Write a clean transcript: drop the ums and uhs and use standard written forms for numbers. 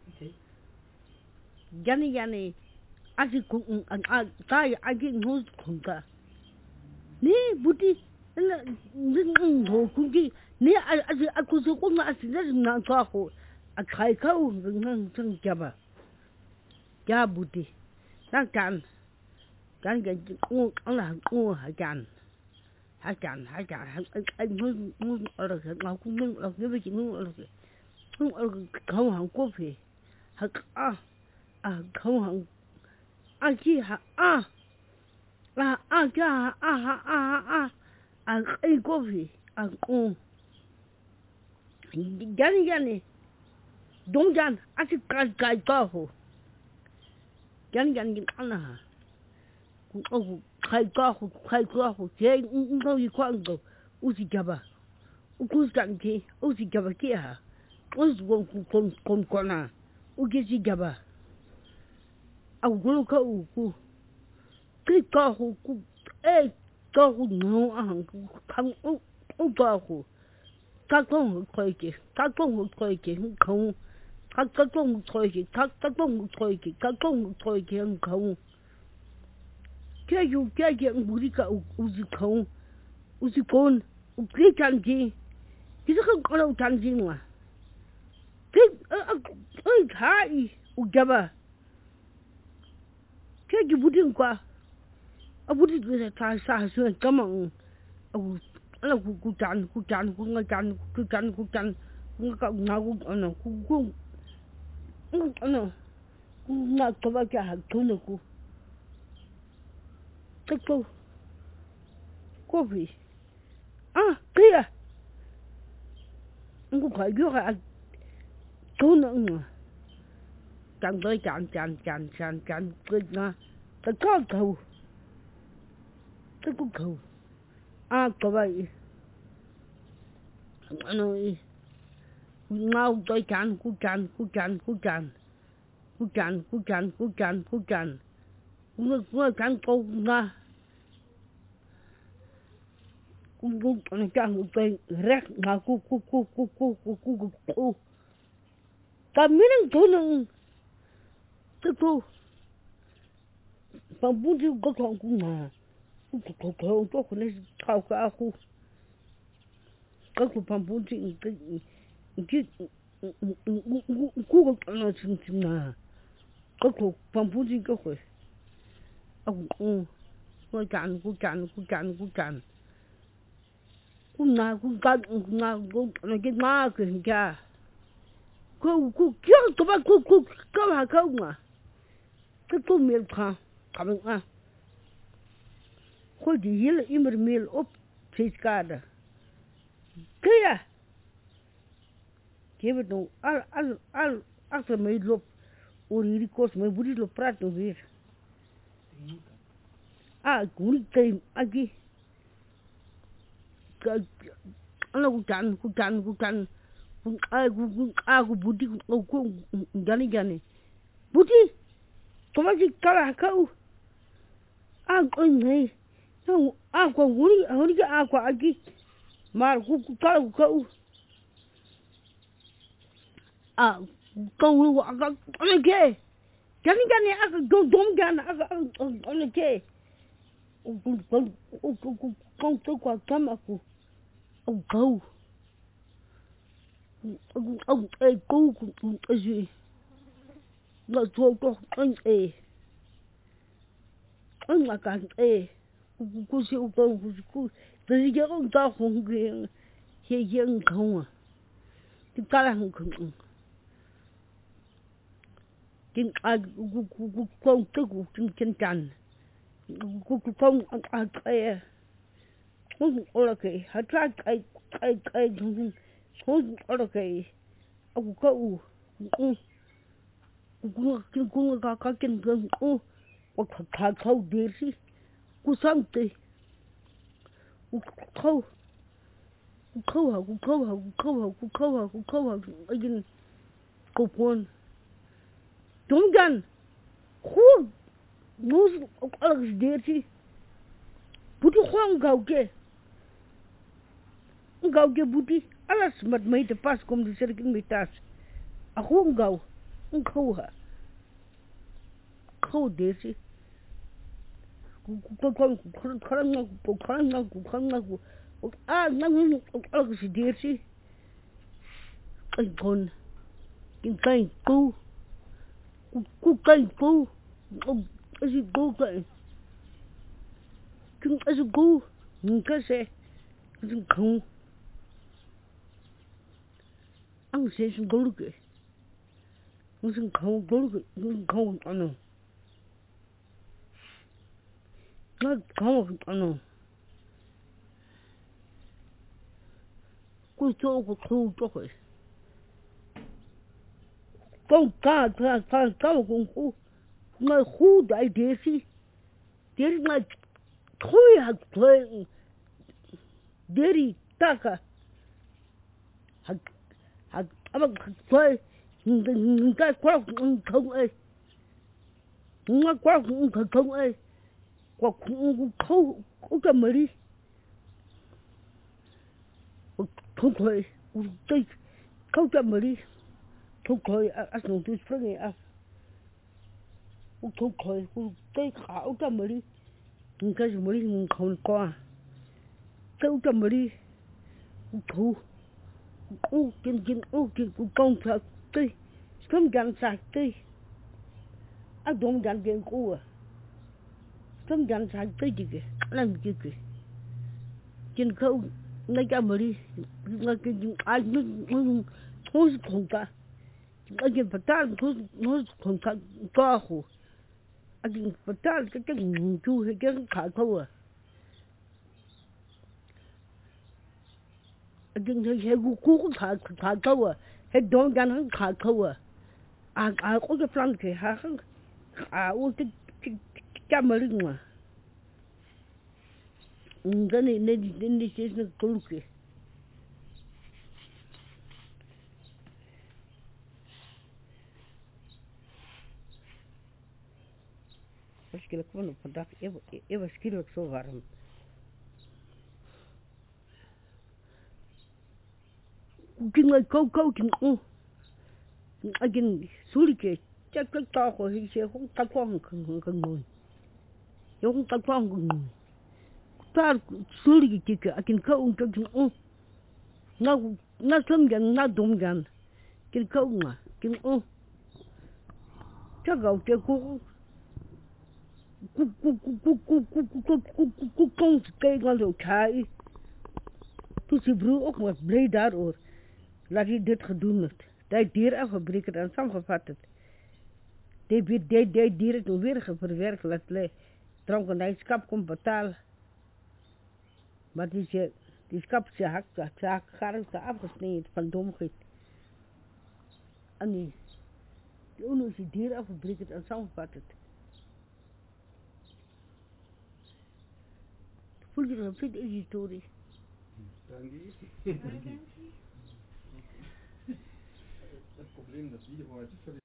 Yani asi kung tayo aging hus kung ka ni buti na ho kung ki ni asi ako so kung asi na ka ko akai ka ngang sang jaba ja buti na kan gan ala hakan anh muốn ở đây ngọc cũng muốn ở cái gì muốn ở không hàng quốc phê hắc không hàng chi ha cha ai quốc phê gan đông gan chỉ cái hồ gan ăn à cũng khai qua hồ chế ngâu gì quan đâu uzi jaba ukus kan ki uzi jaba ki ha us kon na ukisi jaba au gulu ka ku ki ka hu ku ka hu no an kan u ka hu ka kon khoi ki không ka kon khoi ki không cái dù cái chuyện bùi cả uzi không uzi con cái chuyện gì cái không có đâu chuyện gì mà cái thái ujaba cái gì bùi qua bùi cái thái sa suy cảm ơn là cu chan ngao ngao cái ba cái hàng thôn nó cái cô vì kia anh cũng phải biết là chú nữa mà chẳng tới chán cái na cái con cầu cái con cầu có vậy anh ơi ngao tới chán cu chan cũng cán câu na cũng chẳng tới rác mà cu cả mấy năm thôi nữa cái cô bằng bún riêu có con cũng mà cô cho con này thao cả cô cái cô bằng bún riêu cái cô có nó chừng mà cái cô bằng bún riêu cái cô cô cạn cũng na cái má cái kia cô kia tụi bạn cô hà không mà cái cô miền Bắc cảm ơn cô đi hiểu immer miền ốp thịt cá đó kia kia bên đó al mấy lốp uri cos mấy buri lốp prato vir curi tem aqui aku chan aku budi aku gani budi cuma si kalah kau aku ini aku nguri aku lagi mar kalau kau kau lu aku lagi gani aku dom gan aku lagi con tôi qua cắm ông câu ông cô cũng gì là tôi có anh là càng cô siêu cô từ giờ ông ta không hiện không thì cả là không kinh con tôi cũng chân trần con không ở cái hạt cái không ở cái ông câu cũng có kinh nghiệm hoặc thà khâu đi đi cũng xong thì khâu anh cô quan chúng gan khu nus ở đi đi budi khoang gau ke budi alas mat mai te pas kom di serkin mitas aku gau khâu hả khâu để gì con à năng cái gì để gì cái cu cái cu cái gì cu cái gì cu cái gì không ăn sẽ không có được 무슨 가오 안어 나 가오 안어 그 저거 그 저거 가가가가 공부 나 후다이 데시 데리 나 토야 토 데리 따가 아 아마 토 cái quá không ơi nó quá không ơi quá không cho mày đi không thôi tôi không cho mày đi không thôi ăn nông tôi phải nghe ăn không thôi tôi khảo cho mày đi cái gì mày đi không qua tôi cho mày đi thu kinh con thật tôi không gan sạch tôi à don't gan gen cua không gan sạch tôi gì kì làm gì kì kinh khâu ngay cả mà đi ngay cái ai nó không cả ngay cái phát triển nó không cả to hồ anh phát triển cái chú hay cái khả khâu à anh thấy cú khả khâu à hay don't gan hắn khả khâu à có cái plan thì hả cái mà đi mà cái này nên đi chơi nó cứ kì مشكلة كمان فداك إيه مشكلة صغيرة كنا كو كنا أجن سوليك chắc to của hình xe không tao quăng cần ngồi không tao quăng cần ngồi ta xử lý cái cái anh câu cái nó thâm gần nó đúng gần cái câu mà cái chắc gạo cái con cái con đồ khai tu si broer ook maar blij daarover dat hij dit gedaan heeft dat hij dier afgebreken en samengevat het die dieren toen weer verwerkt laat liggen dronken hij schap kon betalen maar die schap ze hak afgesneden van domheid en die is die dier afgebreken en samengevat het voel je dat vind is historie Das Problem, dass wir heute völlig